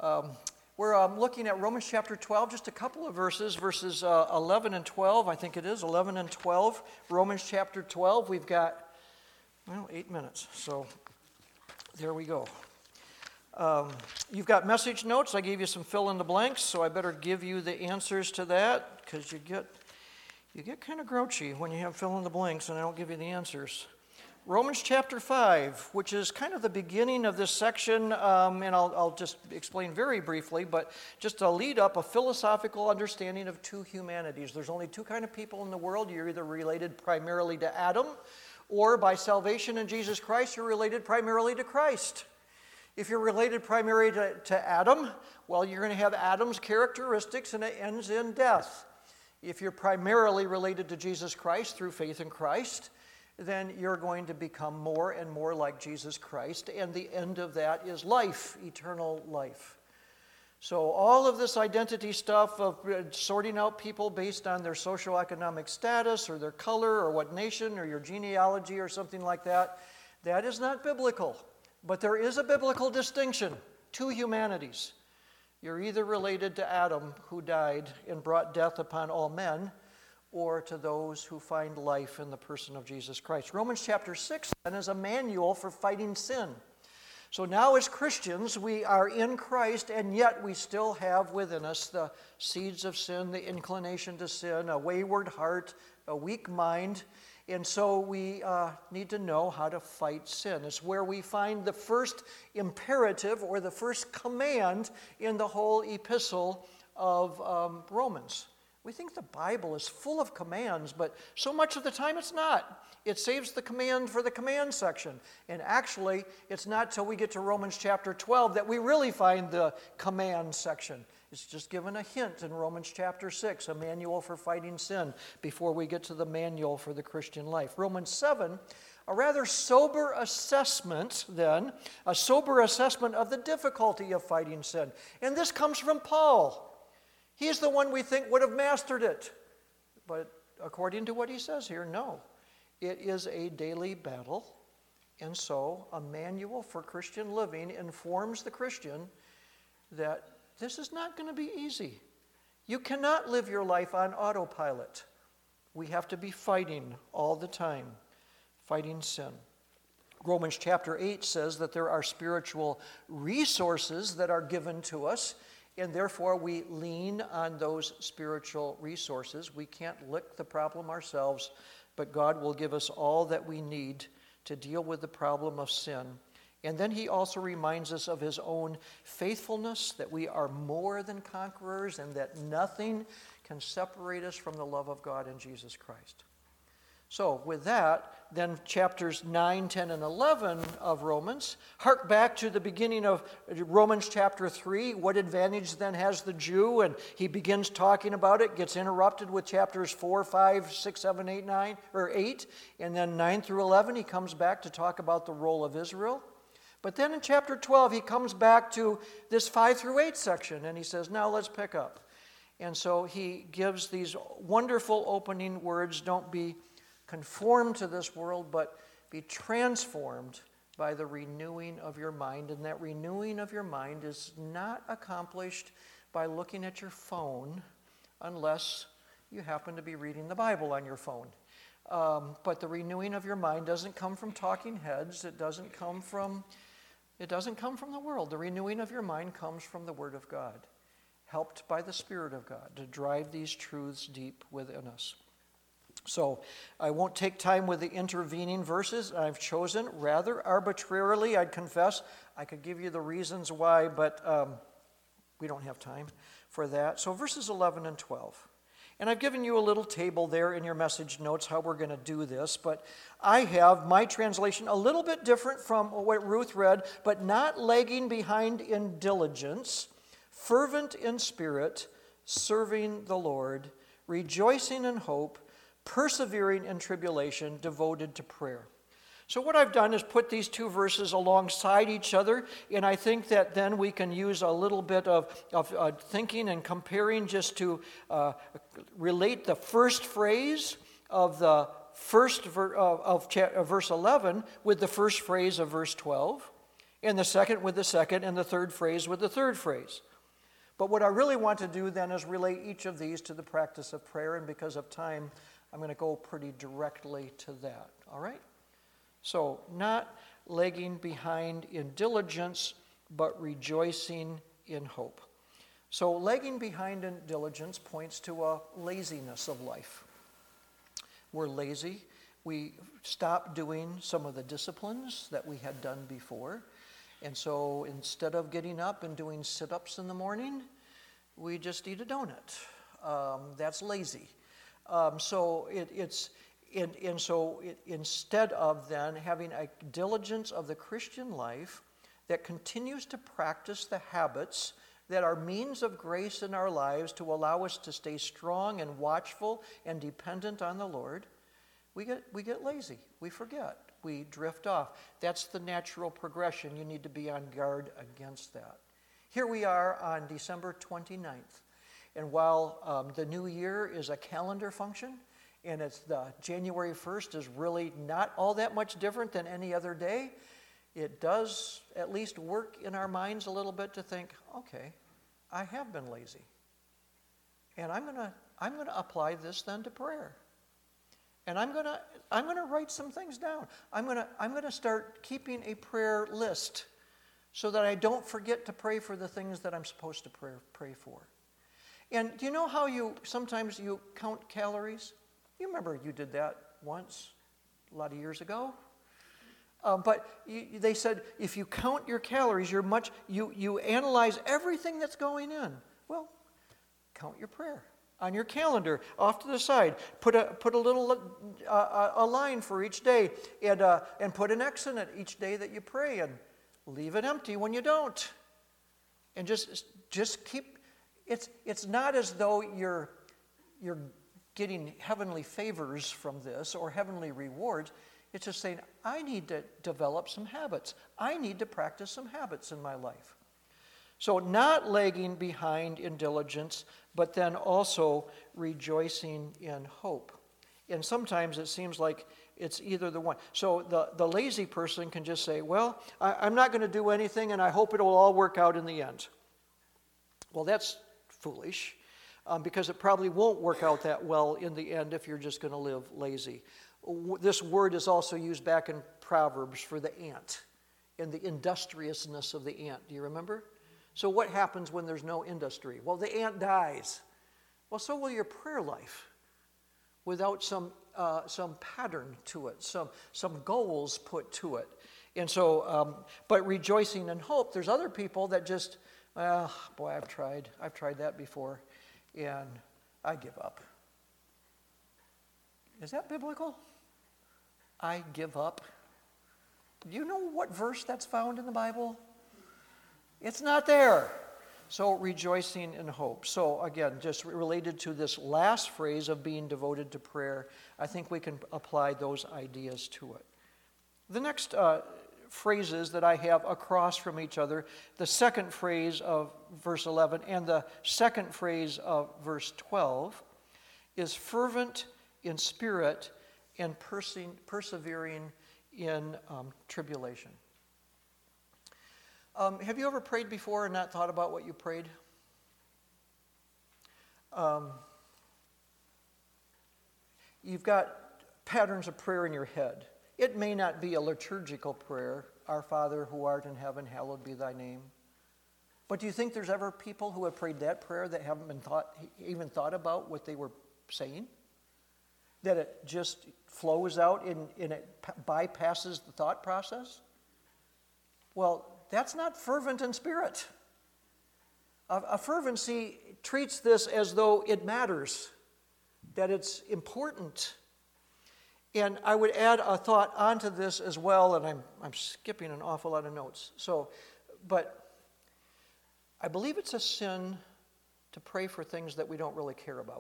We're looking at Romans chapter 12, just a couple of verses 11 and 12, I think it is, 11 and 12. Romans chapter 12, we've got, 8 minutes, so there we go. You've got message notes. I gave you some fill in the blanks, so I better give you the answers to that, because you get kind of grouchy when you have fill in the blanks and I don't give you the answers. Romans chapter 5, which is kind of the beginning of this section, and I'll just explain very briefly, but just to lead up a philosophical understanding of two humanities. There's only two kind of people in the world. You're either related primarily to Adam, or by salvation in Jesus Christ, you're related primarily to Christ. If you're related primarily to Adam, well, you're going to have Adam's characteristics, and it ends in death. If you're primarily related to Jesus Christ through faith in Christ, then you're going to become more and more like Jesus Christ, and the end of that is life, eternal life. So all of this identity stuff of sorting out people based on their socioeconomic status or their color or what nation or your genealogy or something like that, that is not biblical. But there is a biblical distinction, two humanities. You're either related to Adam, who died and brought death upon all men, or to those who find life in the person of Jesus Christ. Romans chapter 6 then is a manual for fighting sin. So now as Christians, we are in Christ, and yet we still have within us the seeds of sin, the inclination to sin, a wayward heart, a weak mind, and so we need to know how to fight sin. It's where we find the first imperative or the first command in the whole epistle of Romans. We think the Bible is full of commands, but so much of the time it's not. It saves the command for the command section. And actually, it's not till we get to Romans chapter 12 that we really find the command section. It's just given a hint in Romans chapter 6, a manual for fighting sin, before we get to the manual for the Christian life. Romans 7, a rather sober assessment then, a sober assessment of the difficulty of fighting sin. And this comes from Paul. He's the one we think would have mastered it. But according to what he says here, no. It is a daily battle. And so a manual for Christian living informs the Christian that this is not going to be easy. You cannot live your life on autopilot. We have to be fighting all the time, fighting sin. Romans chapter 8 says that there are spiritual resources that are given to us, and therefore we lean on those spiritual resources. We can't lick the problem ourselves, but God will give us all that we need to deal with the problem of sin. And then he also reminds us of his own faithfulness, that we are more than conquerors and that nothing can separate us from the love of God in Jesus Christ. So with that, then chapters 9, 10, and 11 of Romans hark back to the beginning of Romans chapter 3. What advantage then has the Jew? And he begins talking about it, gets interrupted with chapters 4, 5, 6, 7, 8, 9, or 8. And then 9 through 11, he comes back to talk about the role of Israel. But then in chapter 12, he comes back to this 5 through 8 section, and he says, now let's pick up. And so he gives these wonderful opening words, don't be conformed to this world, but be transformed by the renewing of your mind. And that renewing of your mind is not accomplished by looking at your phone unless you happen to be reading the Bible on your phone. But the renewing of your mind doesn't come from talking heads. It doesn't come from the world. The renewing of your mind comes from the Word of God, helped by the Spirit of God to drive these truths deep within us. So I won't take time with the intervening verses. I've chosen rather arbitrarily, I'd confess. I could give you the reasons why, but we don't have time for that. So verses 11 and 12. And I've given you a little table there in your message notes how we're going to do this, but I have my translation a little bit different from what Ruth read, but not lagging behind in diligence, fervent in spirit, serving the Lord, rejoicing in hope, persevering in tribulation, devoted to prayer. So what I've done is put these two verses alongside each other, and I think that then we can use a little bit of thinking and comparing just to relate the first phrase of the first verse 11 with the first phrase of verse 12. and the second with the second, and the third phrase with the third phrase. But what I really want to do then is relate each of these to the practice of prayer, and because of time, I'm going to go pretty directly to that, all right? So, not lagging behind in diligence, but rejoicing in hope. So, lagging behind in diligence points to a laziness of life. We're lazy. We stop doing some of the disciplines that we had done before. And so instead of getting up and doing sit-ups in the morning, we just eat a donut. That's lazy. Instead of then having a diligence of the Christian life that continues to practice the habits that are means of grace in our lives to allow us to stay strong and watchful and dependent on the Lord, we get lazy. We forget. We drift off. That's the natural progression. You need to be on guard against that. Here we are on December 29th. And while the new year is a calendar function, and it's the January 1st is really not all that much different than any other day, it does at least work in our minds a little bit to think, okay, I have been lazy. And I'm gonna apply this then to prayer. And I'm gonna write some things down. I'm gonna start keeping a prayer list so that I don't forget to pray for the things that I'm supposed to pray for. And do you know how sometimes you count calories? You remember you did that once, a lot of years ago. But they said if you count your calories, you analyze everything that's going in. Well, count your prayer on your calendar, off to the side. Put a little a line for each day, and put an X in it each day that you pray, and leave it empty when you don't. And just keep. It's not as though you're getting heavenly favors from this or heavenly rewards. It's just saying, I need to develop some habits. I need to practice some habits in my life. So not lagging behind in diligence, but then also rejoicing in hope. And sometimes it seems like it's either the one. So the lazy person can just say, well, I'm not going to do anything, and I hope it'll all work out in the end. Well, that's foolish, because it probably won't work out that well in the end if you're just going to live lazy. This word is also used back in Proverbs for the ant and the industriousness of the ant. Do you remember? So what happens when there's no industry? Well, the ant dies. Well, so will your prayer life without some pattern to it, some goals put to it. And so, but rejoicing in hope, there's other people that just, boy, I've tried that before, and I give up. Is that biblical? I give up. Do you know what verse that's found in the Bible? It's not there. So rejoicing in hope. So again, just related to this last phrase of being devoted to prayer, I think we can apply those ideas to it. The next phrases that I have across from each other, the second phrase of verse 11 and the second phrase of verse 12 is fervent in spirit and persevering in tribulation. Have you ever prayed before and not thought about what you prayed? You've got patterns of prayer in your head. It may not be a liturgical prayer, Our Father who art in heaven, hallowed be thy name. But do you think there's ever people who have prayed that prayer that haven't even thought about what they were saying? That it just flows out and it bypasses the thought process? Well, that's not fervent in spirit. A fervency treats this as though it matters, that it's important. And I would add a thought onto this as well, and I'm skipping an awful lot of notes. But I believe it's a sin to pray for things that we don't really care about.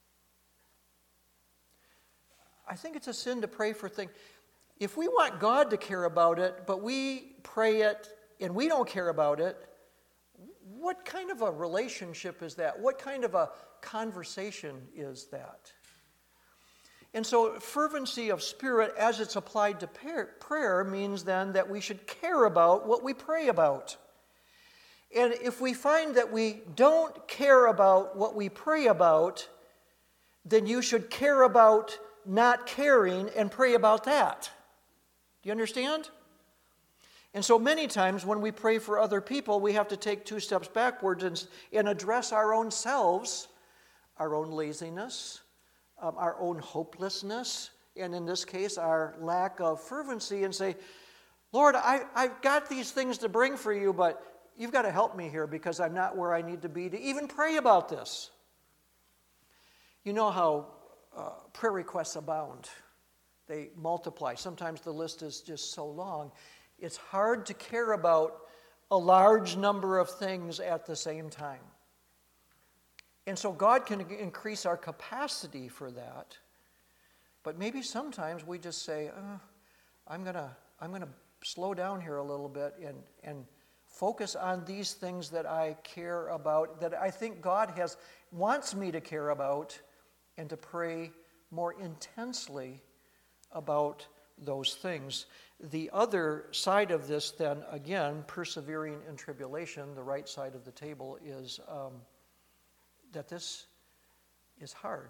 I think it's a sin to pray for things. If we want God to care about it, but we pray it and we don't care about it, what kind of a relationship is that? What kind of a conversation is that? And so fervency of spirit as it's applied to prayer means then that we should care about what we pray about. And if we find that we don't care about what we pray about, then you should care about not caring and pray about that. Do you understand? And so many times when we pray for other people, we have to take 2 steps backwards and address our own selves, our own laziness, our own hopelessness, and in this case, our lack of fervency, and say, Lord, I've got these things to bring for you, but you've got to help me here because I'm not where I need to be to even pray about this. You know how prayer requests abound. They multiply. Sometimes the list is just so long. It's hard to care about a large number of things at the same time. And so God can increase our capacity for that. But maybe sometimes we just say, I'm gonna slow down here a little bit and focus on these things that I care about, that I think God wants me to care about, and to pray more intensely about those things. The other side of this then, again, persevering in tribulation, the right side of the table, is that this is hard.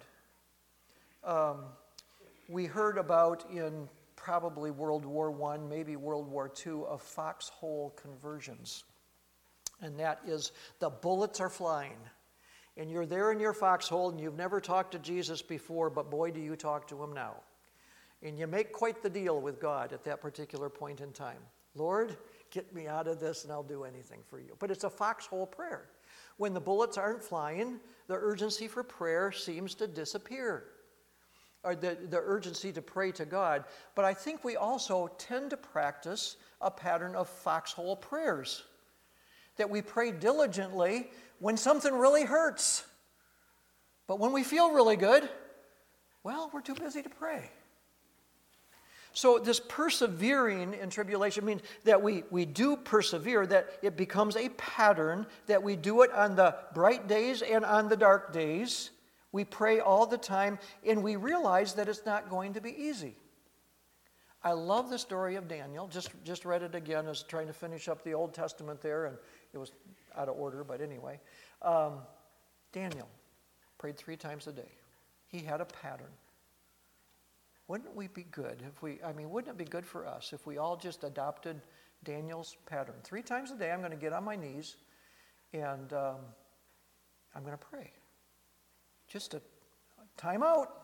We heard about in probably World War I, maybe World War II, of foxhole conversions. And that is the bullets are flying. And you're there in your foxhole and you've never talked to Jesus before, but boy, do you talk to him now. And you make quite the deal with God at that particular point in time. Lord, get me out of this and I'll do anything for you. But it's a foxhole prayer. When the bullets aren't flying, the urgency for prayer seems to disappear. Or the urgency to pray to God. But I think we also tend to practice a pattern of foxhole prayers. That we pray diligently when something really hurts. But when we feel really good, well, we're too busy to pray. So this persevering in tribulation means that we do persevere, that it becomes a pattern, that we do it on the bright days and on the dark days. We pray all the time, and we realize that it's not going to be easy. I love the story of Daniel. Just read it again. I was trying to finish up the Old Testament there, and it was out of order, but anyway. Daniel prayed 3 times a day. He had a pattern. Wouldn't we be good wouldn't it be good for us if we all just adopted Daniel's pattern? 3 times a day, I'm going to get on my knees, and I'm going to pray. Just a time out.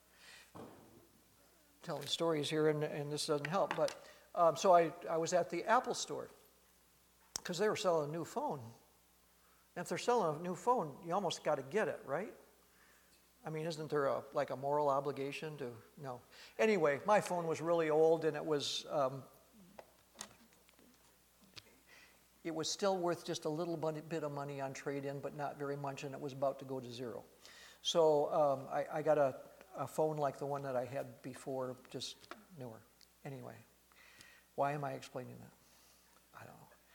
Telling stories here, and this doesn't help, but so I was at the Apple store because they were selling a new phone. And if they're selling a new phone, you almost got to get it, right? I mean, isn't there a moral obligation to? No. Anyway, my phone was really old, and it was still worth just a little bit of money on trade-in, but not very much, and it was about to go to zero. So I got a phone like the one that I had before, just newer. Anyway, why am I explaining that? I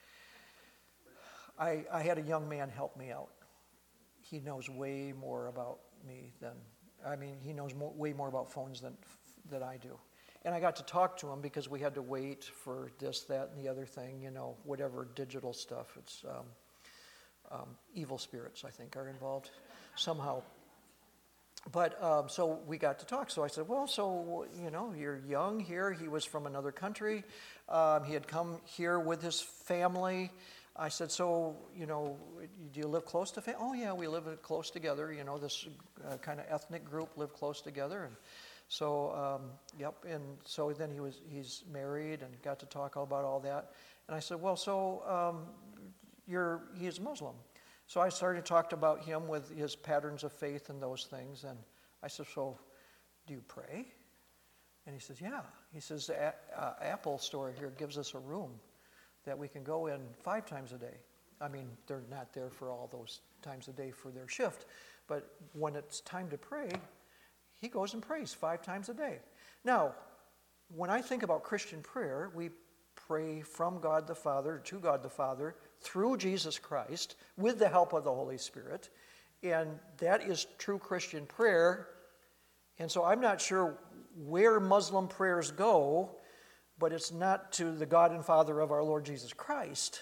don't know. I had a young man help me out. He knows way more about me he knows way more about phones than I do. And I got to talk to him because we had to wait for this, that, and the other thing, whatever digital stuff. It's evil spirits, I think, are involved somehow. But so we got to talk. So I said, well, so, you're young here. He was from another country. He had come here with his family. I said, so, do you live close to family? Oh, yeah, we live close together. This kind of ethnic group live close together. And so, yep. And so then he's married and got to talk about all that. And I said, well, so he's Muslim. So I started to talk about him with his patterns of faith and those things. And I said, so do you pray? And he says, yeah. He says, the Apple store here gives us a room that we can go in 5 times a day. I mean, they're not there for all those times a day for their shift. But when it's time to pray, he goes and prays 5 times a day. Now, when I think about Christian prayer, we pray from God the Father, to God the Father, through Jesus Christ, with the help of the Holy Spirit. And that is true Christian prayer. And so I'm not sure where Muslim prayers go, but it's not to the God and Father of our Lord Jesus Christ.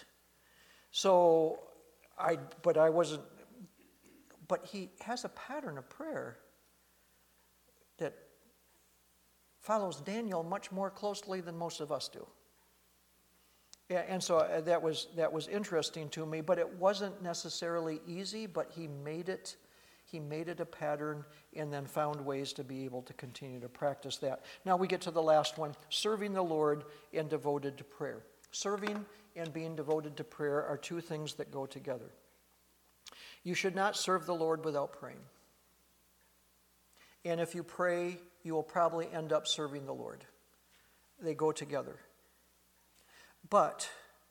But he has a pattern of prayer that follows Daniel much more closely than most of us do. Yeah, and so that was interesting to me, but it wasn't necessarily easy, but he made it a pattern and then found ways to be able to continue to practice that. Now we get to the last one, serving the Lord and devoted to prayer. Serving and being devoted to prayer are two things that go together. You should not serve the Lord without praying. And if you pray, you will probably end up serving the Lord. They go together. But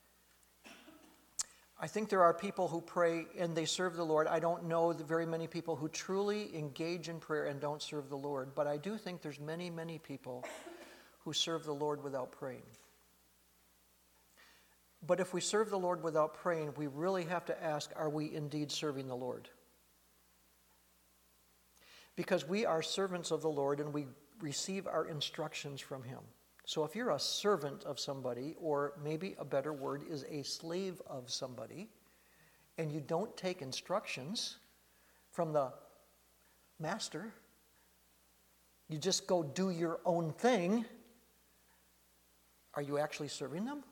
I think there are people who pray and they serve the Lord. I don't know very many people who truly engage in prayer and don't serve the Lord. But I do think there's many, many people who serve the Lord without praying. But if we serve the Lord without praying, we really have to ask, are we indeed serving the Lord? Because we are servants of the Lord and we receive our instructions from Him. So if you're a servant of somebody, or maybe a better word is a slave of somebody, and you don't take instructions from the master, you just go do your own thing, are you actually serving them?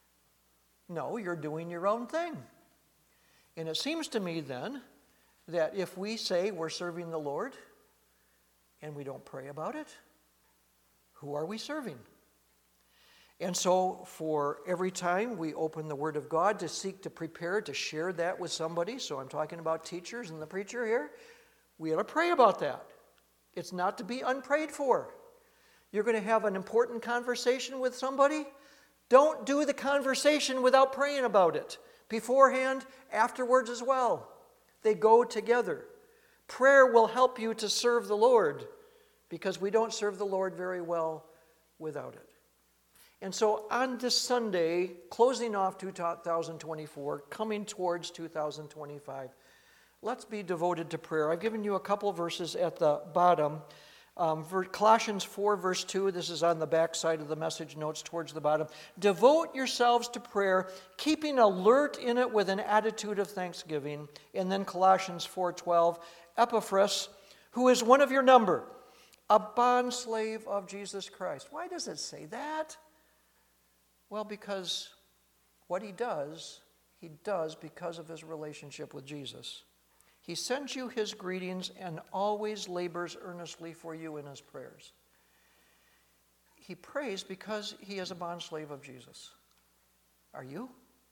No, you're doing your own thing. And it seems to me then that if we say we're serving the Lord and we don't pray about it, who are we serving? And so for every time we open the Word of God to seek to prepare to share that with somebody, so I'm talking about teachers and the preacher here, we ought to pray about that. It's not to be unprayed for. You're going to have an important conversation with somebody, don't do the conversation without praying about it. Beforehand, afterwards as well. They go together. Prayer will help you to serve the Lord because we don't serve the Lord very well without it. And so on this Sunday, closing off 2024, coming towards 2025, let's be devoted to prayer. I've given you a couple verses at the bottom. Colossians 4, verse 2, this is on the back side of the message notes towards the bottom. Devote yourselves to prayer, keeping alert in it with an attitude of thanksgiving. And then Colossians 4:12, Epaphras, who is one of your number, a bondslave of Jesus Christ. Why does it say that? Well, because what he does because of his relationship with Jesus. He sends you his greetings and always labors earnestly for you in his prayers. He prays because he is a bondslave of Jesus. Are you?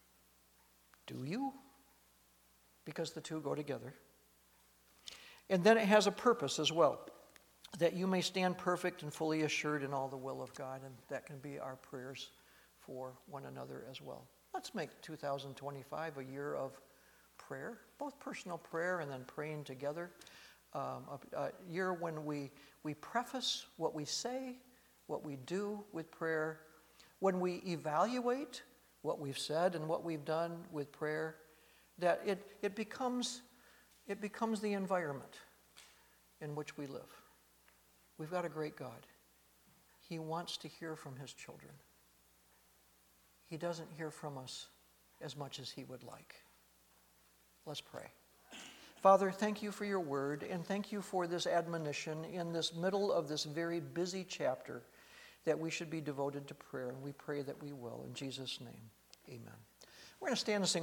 Do you? Because the two go together. And then it has a purpose as well, that you may stand perfect and fully assured in all the will of God, and that can be our prayers for one another as well. Let's make 2025 a year of prayer, both personal prayer and then praying together. A year when we preface what we say, what we do with prayer, when we evaluate what we've said and what we've done with prayer, that it becomes the environment in which we live. We've got a great God. He wants to hear from his children. He doesn't hear from us as much as he would like. Let's pray. Father, thank you for your word, and thank you for this admonition in this middle of this very busy chapter that we should be devoted to prayer, and we pray that we will. In Jesus' name, amen. We're going to stand and sing.